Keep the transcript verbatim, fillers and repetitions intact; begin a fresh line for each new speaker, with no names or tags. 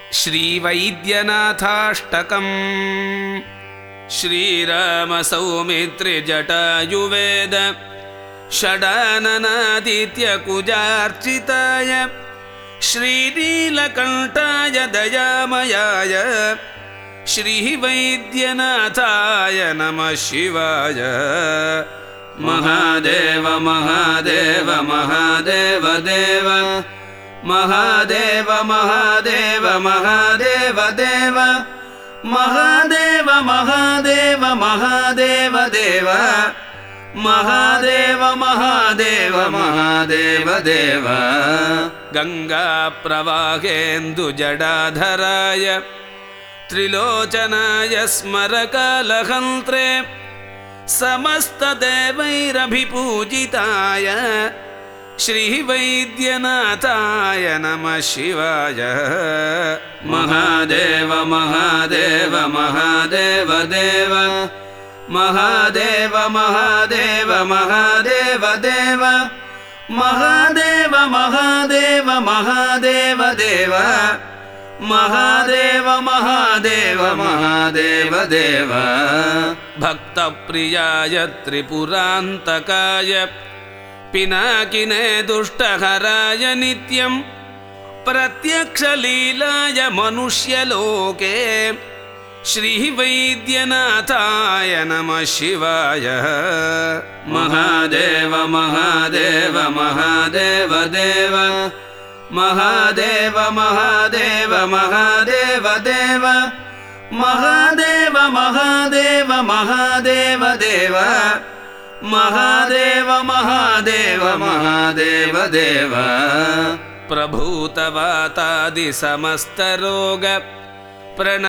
श्रीवैद्यनाथाष्टकम् श्रीरामसौमित्रिजटायुवेद षडाननादित्यकुजार्चिताय श्रीनीलकण्ठाय दयामयाय श्रीवैद्यनाथाय नमः शिवाय। महादेव महादेव महादेव देव महादेव महादेव महादेव देव महादेव महादेव महादेव देव महादेव महादेव महादेव देव। गंगा प्रवाहेन्दुजडाधराय त्रिलोचनाय स्मरकालहन्त्रे समस्तदेवैरभिपूजिताय श्रीवैद्यनाथाय नमः शिवाय। महादेव महादेव महादेव देव महादेव महादेव महादेव देव महादेव महादेव महादेव देव महादेव महादेव महादेव देव। भक्तप्रियाय त्रिपुरान्तकाय पिनाकिने दुष्टहराय नित्यं प्रत्यक्षलीलाय मनुष्यलोके श्रीवैद्यनाथाय नमः शिवाय। महादेव महादेव महादेव देव महादेव महादेव महादेव देव महादेव महादेव महादेव देव महादेव महादेव महादेव देव। प्रभूतवातादि समस्तरोग प्रण